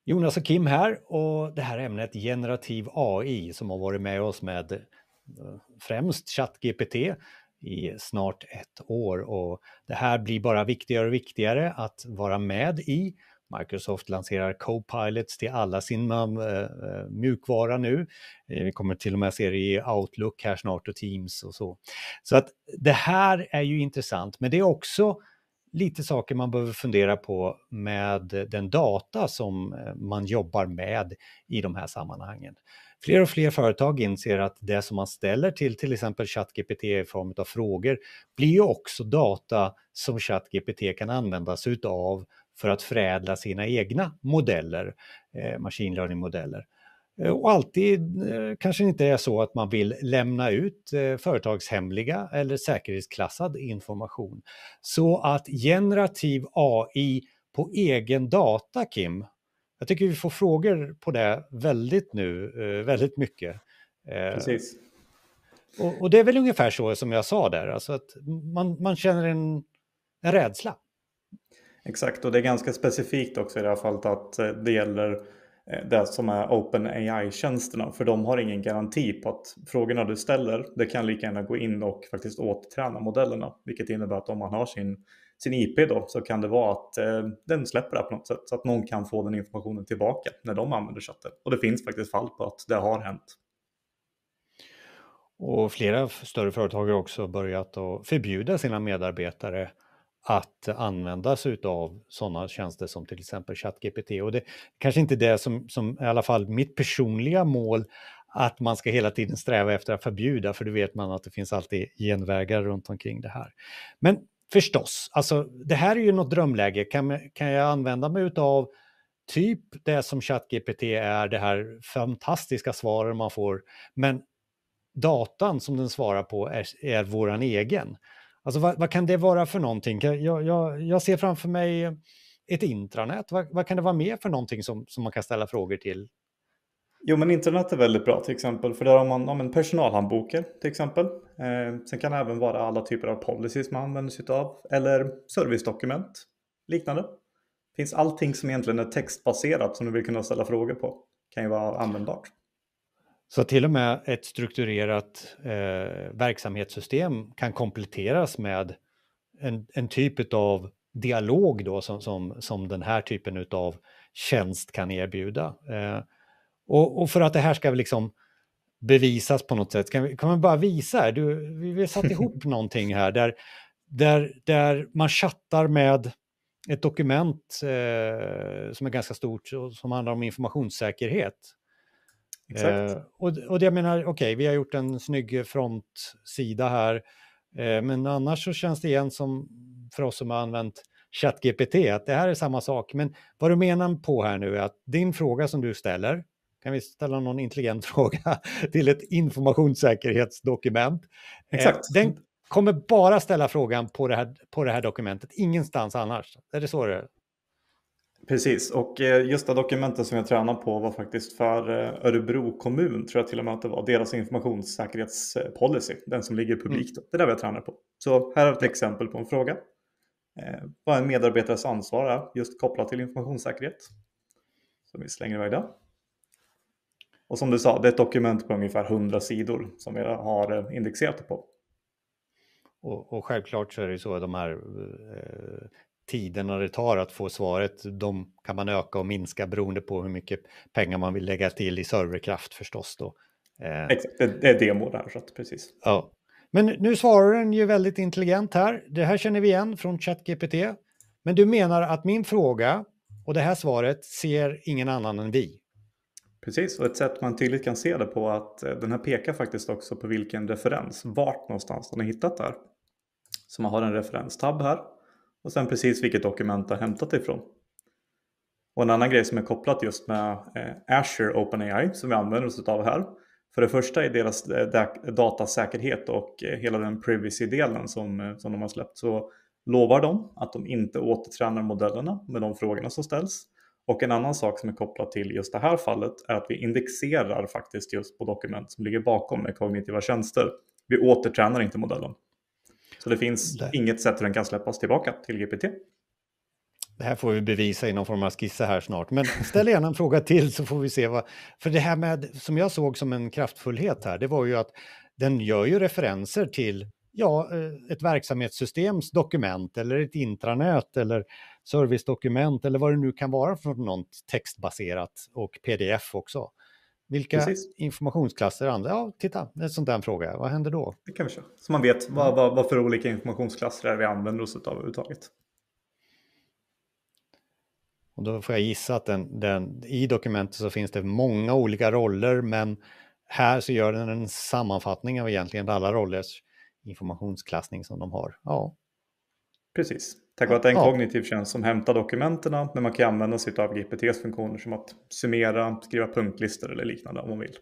Jonas och Kim här, och det här ämnet generativ AI som har varit med oss med främst ChatGPT i snart ett år, och det här blir bara viktigare och viktigare att vara med i. Microsoft lanserar Copilots till alla sin mjukvara nu. Vi kommer till och med se det i Outlook här snart och Teams och så. Så att det här är ju intressant, men det är också lite saker man behöver fundera på med den data som man jobbar med i de här sammanhangen. Fler och fler företag inser att det som man ställer till exempel ChatGPT i form av frågor blir ju också data som ChatGPT kan använda sig utav för att förädla sina egna modeller, machine learning-modeller. Och alltid kanske inte är så att man vill lämna ut företagshemliga eller säkerhetsklassad information. Så att generativ AI på egen data, Kim, jag tycker vi får frågor på det väldigt mycket. Precis. Och det är väl ungefär så som jag sa där, alltså att man känner en rädsla. Exakt, och det är ganska specifikt också i det här fallet att det gäller det som är OpenAI-tjänsterna. För de har ingen garanti på att frågorna du ställer, det kan lika gärna gå in och faktiskt återträna modellerna. Vilket innebär att om man har sin IP då, så kan det vara att den släpper det på något sätt. Så att någon kan få den informationen tillbaka när de använder chatten. Och det finns faktiskt fall på att det har hänt. Och flera större företag har också börjat att förbjuda sina medarbetare att använda sig av sådana tjänster som till exempel ChatGPT. Och det kanske inte är det som i alla fall mitt personliga mål, att man ska hela tiden sträva efter att förbjuda, för då vet man att det finns alltid genvägar runt omkring det här. Men förstås, alltså det här är ju något drömläge. Kan jag använda mig av typ det som ChatGPT är, det här fantastiska svaren man får, men datan som den svarar på är våran egen. Alltså vad kan det vara för någonting? Jag ser framför mig ett intranät. Vad kan det vara mer för någonting som man kan ställa frågor till? Jo, men internet är väldigt bra till exempel, för där har man personalhandböcker till exempel. Sen kan det även vara alla typer av policies man använder sig av, eller servicedokument, liknande. Det finns allting som egentligen är textbaserat som du vill kunna ställa frågor på, kan ju vara användbart. Så till och med ett strukturerat verksamhetssystem kan kompletteras med en typ av dialog då som den här typen av tjänst kan erbjuda. Och för att det här ska liksom bevisas på något sätt, kan man bara visa här, vi har satt ihop någonting här där man chattar med ett dokument som är ganska stort och som handlar om informationssäkerhet. Exakt. Och det jag menar, okej, vi har gjort en snygg frontsida här, men annars så känns det igen som för oss som har använt ChatGPT att det här är samma sak. Men vad du menar på här nu är att din fråga som du ställer, kan vi ställa någon intelligent fråga till ett informationssäkerhetsdokument? Exakt. Den kommer bara ställa frågan på det här dokumentet, ingenstans annars. Är det så det är? Precis, och just det dokumentet som jag tränar på var faktiskt för Örebro kommun, tror jag till och med att det var, deras informationssäkerhetspolicy, den som ligger publikt. Det är där vi tränar på. Så här är ett exempel på en fråga. Vad en medarbetares ansvar är just kopplat till informationssäkerhet. Så vi slänger iväg det. Och som du sa, det är ett dokument på ungefär 100 sidor som vi har indexerat det på. Och självklart så är det så att de här tiderna det tar att få svaret, de kan man öka och minska beroende på hur mycket pengar man vill lägga till i serverkraft förstås då. Exakt, det är demo där, så att precis. Ja. Men nu svarar den ju väldigt intelligent här. Det här känner vi igen från ChatGPT. Men du menar att min fråga och det här svaret ser ingen annan än vi? Precis, och ett sätt man tydligt kan se det på att den här pekar faktiskt också på vilken referens, vart någonstans den har hittat där. Så man har en referenstab här och sen precis vilket dokument det har hämtat ifrån. Och en annan grej som är kopplat just med Azure OpenAI som vi använder oss av här. För det första är deras datasäkerhet och hela den privacy-delen som de har släppt, så lovar de att de inte återtränar modellerna med de frågorna som ställs. Och en annan sak som är kopplat till just det här fallet är att vi indexerar faktiskt just på dokument som ligger bakom med kognitiva tjänster. Vi återtränar inte modellen. Så det finns inget sätt hur den kan släppas tillbaka till GPT. Det här får vi bevisa i någon form av skissa här snart. Men ställ gärna en fråga till så får vi se vad... För det här med, som jag såg som en kraftfullhet här, det var ju att den gör ju referenser till ett verksamhetssystems dokument eller ett intranät eller servicedokument eller vad det nu kan vara för något textbaserat och pdf också. Vilka Precis. informationsklasser andra? Ja, titta, en sån där fråga. Vad händer då? Det kan vi köra. Så man vet vad för olika informationsklasser är vi använder oss av överhuvudtaget. Och då får jag gissa att i dokumentet så finns det många olika roller, men här så gör den en sammanfattning av egentligen alla rollers informationsklassning som de har. Ja. Precis. Tack vare att det är en kognitiv tjänst som hämtar dokumenten, men man kan använda sig av GPTs funktioner som att summera, skriva punktlistor eller liknande om man vill.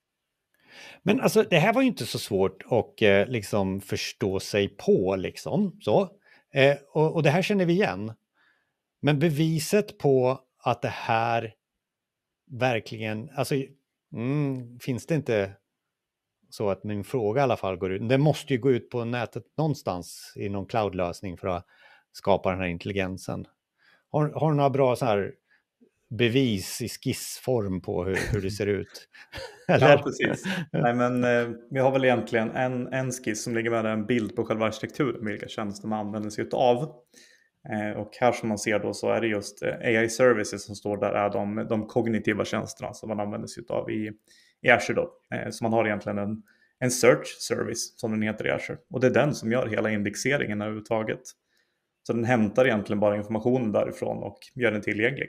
Men alltså det här var ju inte så svårt att liksom förstå sig på liksom så. Och det här känner vi igen. Men beviset på att det här verkligen, alltså finns det inte så att min fråga i alla fall går ut. Det måste ju gå ut på nätet någonstans i någon cloudlösning för att skapa den här intelligensen. Har du några bra så här bevis i skissform på hur det ser ut? Eller? Ja, precis. Nej, men vi har väl egentligen en skiss som ligger med en bild på själva arkitekturen, vilka tjänster man använder sig av. Och här som man ser då så är det just AI services som står där, är de kognitiva tjänsterna som man använder sig av i Azure då. Så man har egentligen en search service som den heter i Azure. Och det är den som gör hela indexeringen överhuvudtaget. Så den hämtar egentligen bara informationen därifrån och gör den tillgänglig.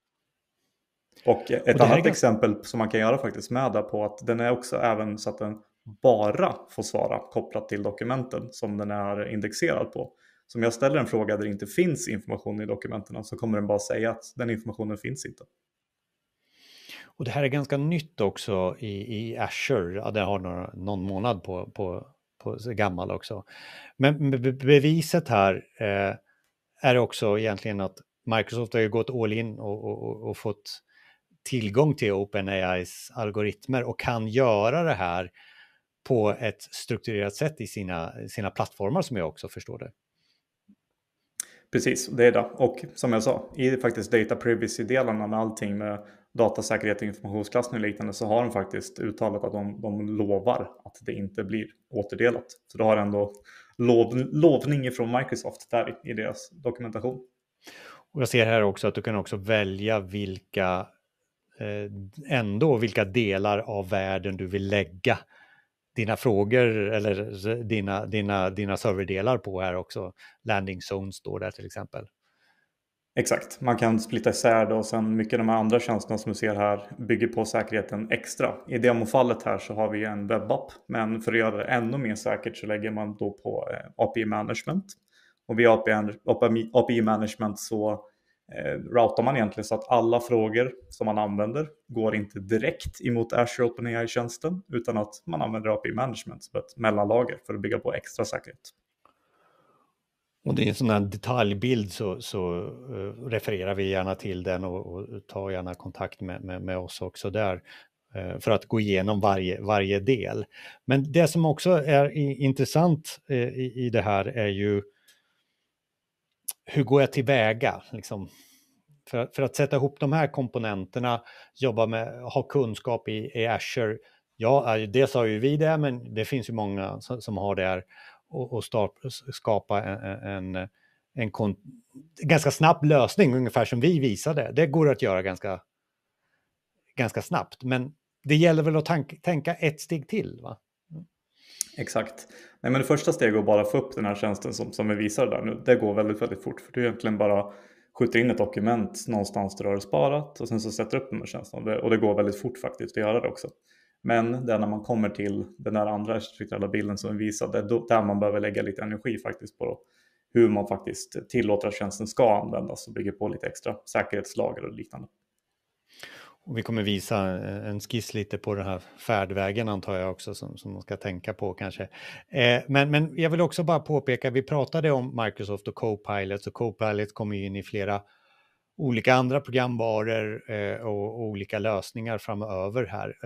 Och ett annat exempel som man kan göra faktiskt med där på att den är också även så att den bara får svara kopplat till dokumenten som den är indexerad på. Så om jag ställer en fråga där det inte finns information i dokumenten så kommer den bara säga att den informationen finns inte. Och det här är ganska nytt också i Azure. Ja, det har någon månad på gammal också. Men beviset här är också egentligen att Microsoft har ju gått all in och fått tillgång till OpenAIs algoritmer och kan göra det här på ett strukturerat sätt i sina plattformar som jag också förstår det. Precis, det är det. Och som jag sa, i faktiskt data privacy-delarna med allting med datasäkerhet och informationsklassning och liknande så har de faktiskt uttalat att de lovar att det inte blir återdelat. Så det har ändå lovning från Microsoft där i deras dokumentation. Och jag ser här också att du kan också välja vilka delar av världen du vill lägga dina frågor eller dina serverdelar på här också. Landing zones står där till exempel. Exakt, man kan splitta isär det och sen mycket av de andra tjänsterna som du ser här bygger på säkerheten extra. I demofallet här så har vi en webbapp, men för att göra det ännu mer säkert så lägger man då på API management. Och vid API management så routar man egentligen så att alla frågor som man använder går inte direkt emot Azure OpenAI-tjänsten utan att man använder API management som ett mellanlager för att bygga på extra säkerhet. Och det är en sån här detaljbild så refererar vi gärna till den och tar gärna kontakt med oss också där för att gå igenom varje del. Men det som också är intressant i det här är ju hur går jag tillväga liksom? För att sätta ihop de här komponenterna, ha kunskap i Azure. Ja, dels har ju vi det, men det finns ju många som har det här. Och skapa en ganska snabb lösning, ungefär som vi visade. Det går att göra ganska snabbt, men det gäller väl att tänka ett steg till, va? Exakt. Nej, men det första steget är bara att få upp den här tjänsten som vi visar där nu. Det går väldigt, väldigt fort, för du egentligen bara skjuter in ett dokument någonstans där du har sparat och sen så sätter upp den här tjänsten. Och det går väldigt fort faktiskt att göra det också. Men det är när man kommer till den där andra strukturella bilden som vi visade, där man behöver lägga lite energi faktiskt på hur man faktiskt tillåter att tjänsten ska användas och bygger på lite extra säkerhetslager och liknande. Och vi kommer visa en skiss lite på den här färdvägen antar jag också som man ska tänka på kanske. Men jag vill också bara påpeka, vi pratade om Microsoft och Copilot, och Copilot kommer in i flera olika andra programvaror och olika lösningar framöver här.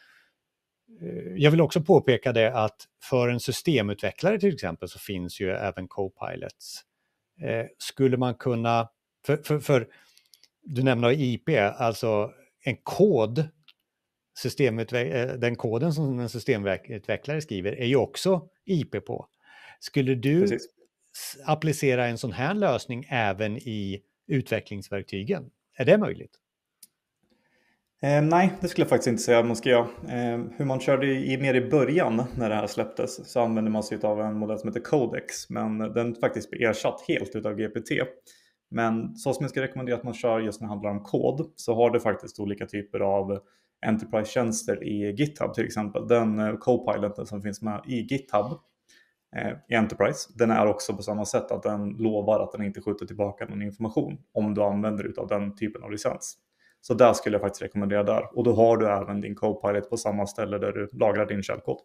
Jag vill också påpeka det att för en systemutvecklare till exempel så finns ju även Copilots. Skulle man kunna För du nämner IP, alltså en kod, den koden som en systemutvecklare skriver är ju också IP på. Skulle du Precis. applicera en sån här lösning även i utvecklingsverktygen? Är det möjligt? Nej, det skulle jag faktiskt inte säga att man ska göra. Hur man körde mer i början när det här släpptes så använde man sig av en modell som heter Codex. Men den faktiskt blir ersatt helt utav GPT. Men så som jag ska rekommendera att man kör just när det handlar om kod så har du faktiskt olika typer av Enterprise-tjänster i GitHub till exempel. Den Copiloten som finns med i GitHub i Enterprise, den är också på samma sätt att den lovar att den inte skjuter tillbaka någon information om du använder utav den typen av licens. Så där skulle jag faktiskt rekommendera där. Och då har du även din Copilot på samma ställe där du lagrar din källkod.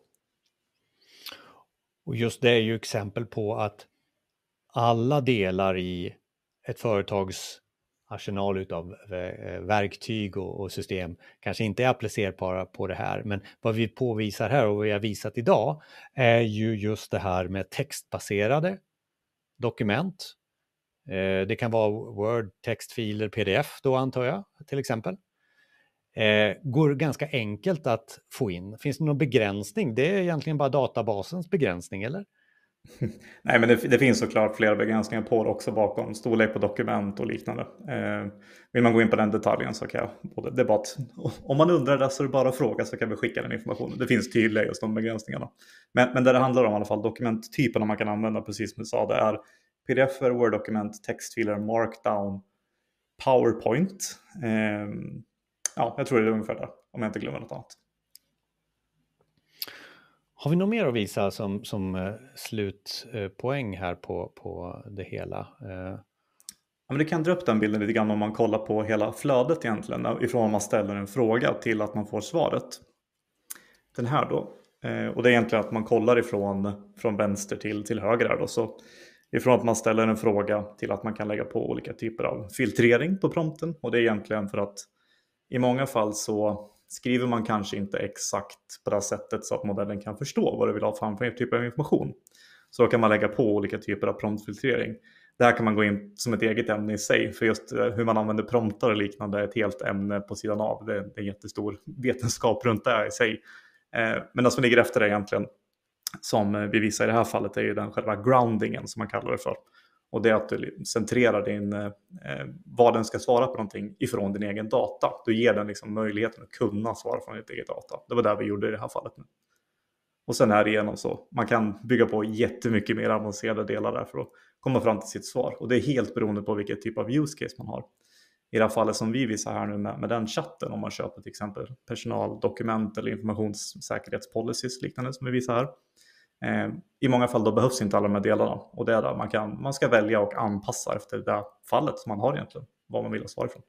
Och just det är ju exempel på att alla delar i ett företags arsenal utav verktyg och system kanske inte är applicerbara på det här. Men vad vi påvisar här och vad vi har visat idag är ju just det här med textbaserade dokument. Det kan vara Word, textfiler, PDF då antar jag till exempel. Går ganska enkelt att få in. Finns det någon begränsning? Det är egentligen bara databasens begränsning, eller? Nej, men det finns såklart flera begränsningar på det också bakom storlek på dokument och liknande. Vill man gå in på den detaljen så kan jag, det är bara att, om man undrar det så är det bara att fråga så kan vi skicka den informationen. Det finns tydliga just de begränsningarna. Men det handlar om i alla fall dokumenttyperna man kan använda, precis som du sa, det är PDF, Word-dokument, textfiler, Markdown, PowerPoint. Ja, jag tror det är ungefär där, om jag inte glömmer något annat. Har vi något mer att visa som slutpoäng här på det hela? Ja, men det kan dra upp den bilden lite grann om man kollar på hela flödet egentligen. Ifrån man ställer en fråga till att man får svaret. Den här då. Och det är egentligen att man kollar från vänster till höger här då. Så ifrån att man ställer en fråga till att man kan lägga på olika typer av filtrering på prompten. Och det är egentligen för att i många fall så skriver man kanske inte exakt på det sättet så att modellen kan förstå vad du vill ha fram för typ av information. Så då kan man lägga på olika typer av promptfiltrering. Det här kan man gå in som ett eget ämne i sig. För just hur man använder promptar och liknande är ett helt ämne på sidan av. Det är en jättestor vetenskap runt det här i sig. Men det som ligger efter det egentligen, som vi visar i det här fallet, är ju den själva groundingen som man kallar det för. Och det är att du centrerar vad den ska svara på någonting ifrån din egen data. Du ger den liksom möjligheten att kunna svara från ditt eget data. Det var det vi gjorde i det här fallet nu. Och sen är det igenom så. Man kan bygga på jättemycket mer avancerade delar där för att komma fram till sitt svar. Och det är helt beroende på vilket typ av use case man har. I det här fallet som vi visar här nu med den chatten, om man köper till exempel personaldokument eller informationssäkerhetspolicies liknande som vi visar här. I många fall då behövs inte alla de här delarna. Och det är där man ska välja och anpassa efter det fallet som man har egentligen. Vad man vill ha svar ifrån.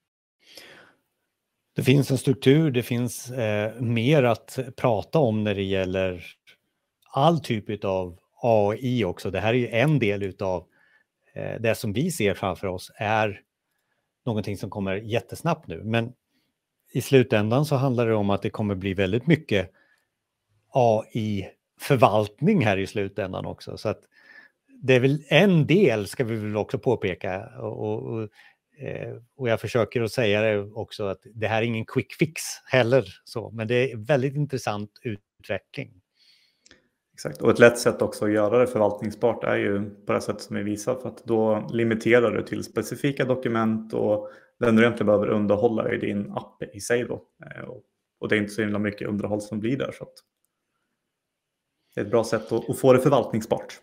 Det finns en struktur, det finns mer att prata om när det gäller all typ av AI också. Det här är ju en del av det som vi ser framför oss är någonting som kommer jättesnabbt nu. Men i slutändan så handlar det om att det kommer bli väldigt mycket AI-förvaltning här i slutändan också. Så att det är väl en del, ska vi väl också påpeka. Och jag försöker att säga det också, att det här är ingen quick fix heller. Så, men det är väldigt intressant utveckling. Exakt, och ett lätt sätt också att göra det förvaltningsbart är ju på det sätt som vi visar. För att då limiterar du till specifika dokument och den du egentligen behöver underhålla är din app i sig då. Och det är inte så himla mycket underhåll som blir där. Så att det är ett bra sätt att få det förvaltningsbart.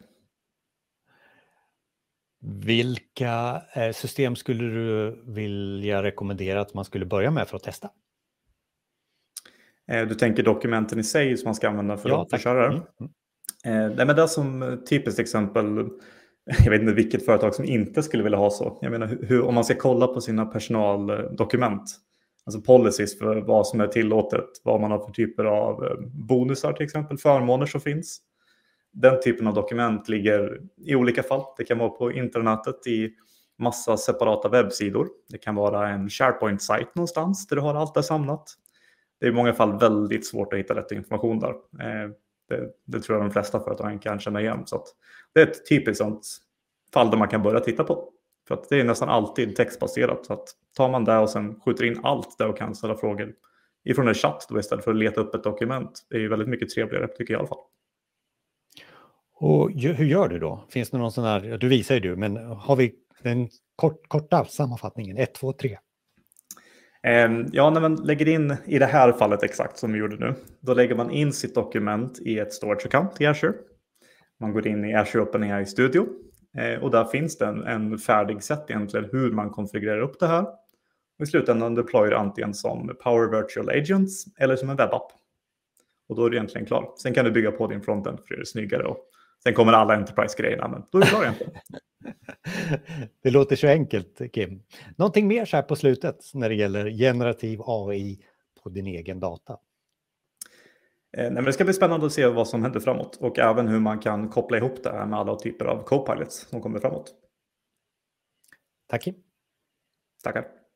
Vilka system skulle du vilja rekommendera att man skulle börja med för att testa? Du tänker dokumenten i sig som man ska använda för att köra det? Nej, men det är som typiskt exempel, jag vet inte vilket företag som inte skulle vilja ha så. Jag menar, om man ska kolla på sina personaldokument, alltså policies för vad som är tillåtet, vad man har för typer av bonusar till exempel, förmåner som finns. Den typen av dokument ligger i olika fall. Det kan vara på internetet i massa separata webbsidor. Det kan vara en SharePoint-sajt någonstans där du har allt det samlat. Det är i många fall väldigt svårt att hitta rätt information där. Det tror jag de flesta företagen kan känna igen. Så att det är ett typiskt sånt fall där man kan börja titta på. För att det är nästan alltid textbaserat. Så att tar man det och sen skjuter in allt där och kan ställa frågor ifrån en chatt då istället för att leta upp ett dokument, det är ju väldigt mycket trevligare tycker jag i alla fall. Och hur gör du då? Finns det någon sån här, du visar ju du, men har vi den korta sammanfattningen, 1, 2, 3? Ja, när man lägger in i det här fallet exakt som vi gjorde nu, då lägger man in sitt dokument i ett storage account i Azure. Man går in i Azure OpenAI Studio och där finns det en färdig sätt egentligen hur man konfigurerar upp det här. Och i slutändan deployar det antingen som Power Virtual Agents eller som en webbapp. Och då är du egentligen klar. Sen kan du bygga på din frontend för att göra det snyggare. Och sen kommer alla Enterprise-grejerna, men då är du klar egentligen. Det låter så enkelt, Kim. Någonting mer så här på slutet när det gäller generativ AI på din egen data? Nej, men det ska bli spännande att se vad som händer framåt. Och även hur man kan koppla ihop det här med alla typer av Copilots som kommer framåt. Tack Kim. Tackar.